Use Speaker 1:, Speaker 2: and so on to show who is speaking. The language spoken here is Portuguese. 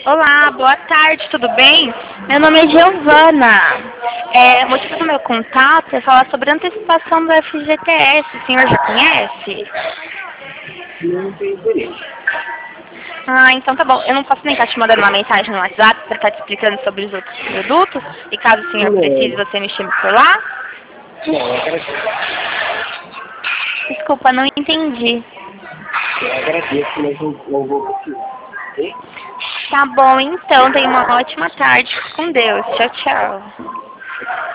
Speaker 1: Olá, boa tarde, tudo bem? Meu nome é Giovana. O motivo do meu contato é falar sobre a antecipação do FGTS. O senhor já conhece?
Speaker 2: Não tem interesse.
Speaker 1: Ah, então tá bom. Eu não posso nem estar te mandando uma mensagem no WhatsApp para estar te explicando sobre os outros produtos. E caso o senhor precise,
Speaker 2: Não,
Speaker 1: você me chame por lá.
Speaker 2: não, agradeço.
Speaker 1: Desculpa, não entendi.
Speaker 2: Eu agradeço, mas não vou precisar. Ok?
Speaker 1: Tá bom, então. Tenha uma ótima tarde. Com Deus. Tchau, tchau.